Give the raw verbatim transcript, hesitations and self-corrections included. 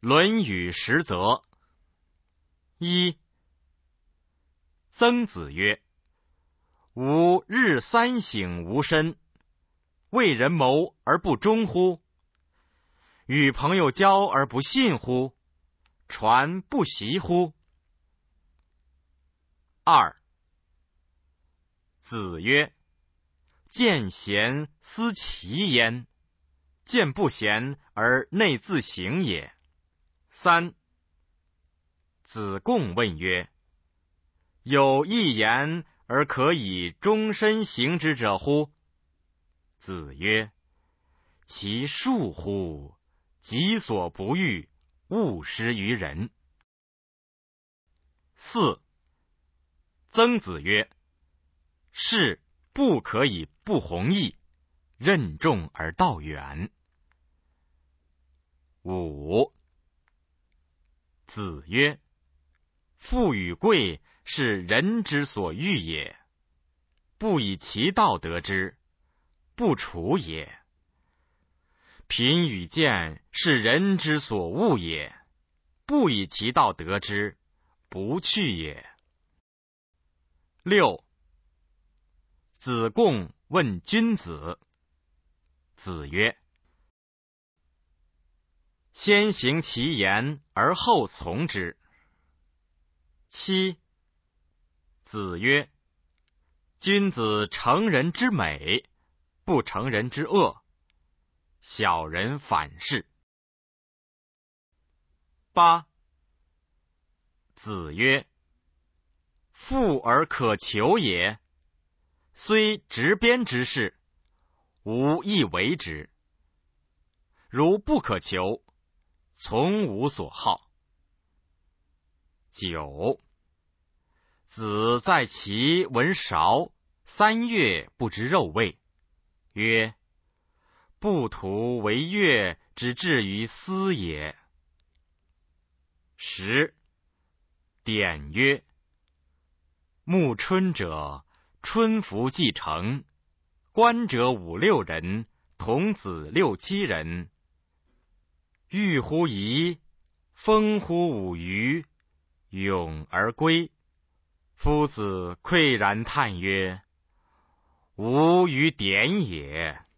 论语十则。一、曾子曰：吾日三省吾身，为人谋而不忠乎？与朋友交而不信乎？传不习乎？二、子曰：见贤思齐焉，见不贤而内自省也。三、子贡问曰：有一言而可以终身行之者乎？子曰：其恕乎！己所不欲，勿施于人。四、曾子曰：士不可以不弘毅，任重而道远。五、子曰：富与贵是人之所欲也，不以其道得之，不处也。贫与贱是人之所恶也，不以其道得之，不去也。六、子贡问君子。子曰：先行其言而后从之。七、子曰：君子成人之美，不成人之恶，小人反是。八、子曰：富而可求也，虽执鞭之事，吾亦为之。如不可求，从无所好。九、子在其闻韶，三月不知肉味，曰：不图为乐之至于斯也。十、典曰：暮春者，春服既成，观者五六人，童子六七人。欲乎沂，风乎舞雩，咏而归。夫子喟然叹曰：吾与典也。